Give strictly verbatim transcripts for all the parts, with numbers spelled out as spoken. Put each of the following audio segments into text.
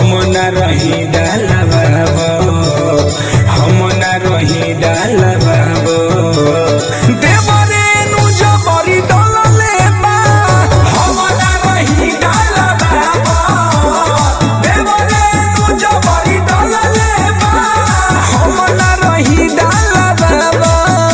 हम न रही डाला बाबो, हम न रही डाला बाबो। देवरे नु जबरी डलले बा, हम न रही डाला बाबो। देवरे नु जबरी डलले बा, हम न रही डाला बाबो।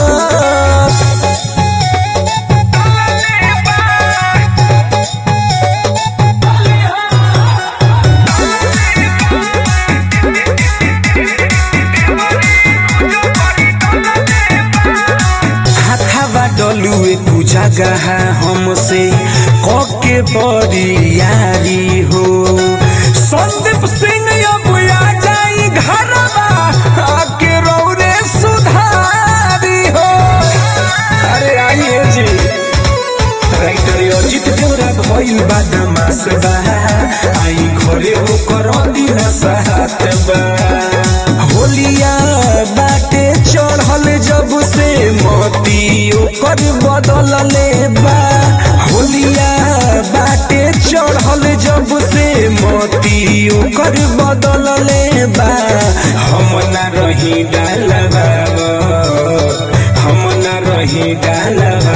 डलुए तू जगह हमसे कके बड़ी यारी हो। संदीप सिंह अब आ जाई घरवा, आके रौरे सुधारी हो। अरे आइए जी, राइटर अजित देवरा भइल बा दमास बा, आई घरे ओकर दिन साथ बा। होलिया बाटे चढ़ल जब से मोती ओकर बदलले बा। होलिया बाटे चढ़ल जब से मोती ओकर बदलले बा। हम न रही डाला बाबो, हम न रही डाला।